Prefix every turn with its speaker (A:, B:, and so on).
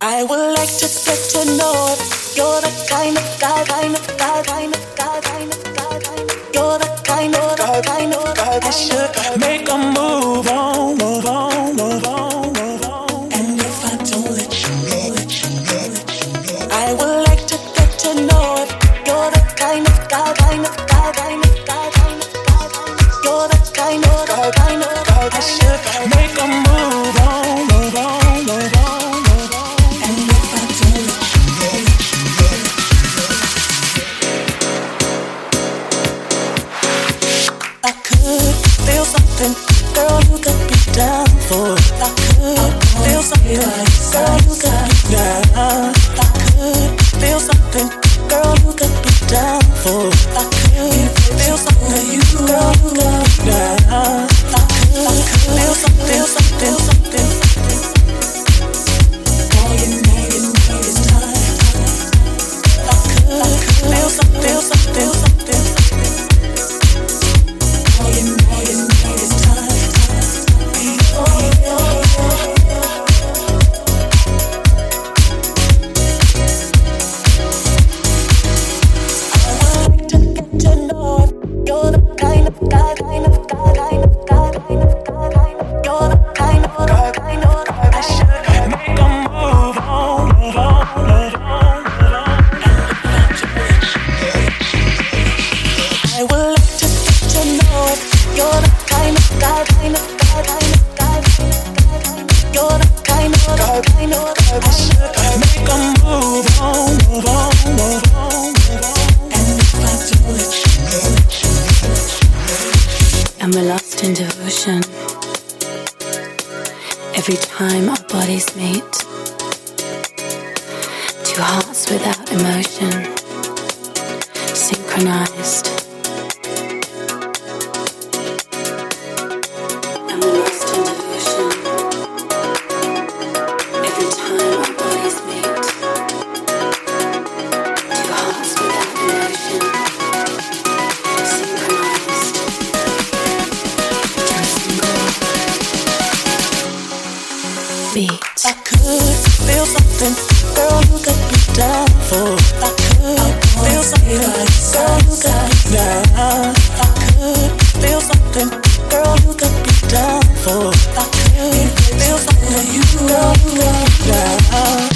A: I would like to get to know if you're the kind of guy, you're the kind of guy that should make a move on, move on, move on, move on. And if I don't let you know, I would like to get to know if you're the kind of guy, you're the kind of guy that should make a move on, move on, move on. Girl, you could be down for. I could feel something, girl, you could be down. I could feel something, girl, you could be down for. I could feel something, girl, you could be down. I could feel something. All you need is time. I could feel something. All you need is time.
B: And we're lost in devotion. Every time our bodies meet, two hearts without emotion, synchronized. And we're lost in devotion. Every time our bodies meet, two hearts without emotion, synchronized. Beat.
A: I could feel something, girl, you could be down for. I could feel something, girl, you could be down. I could feel something, girl, you could be down for. I could feel something, girl, you could be down.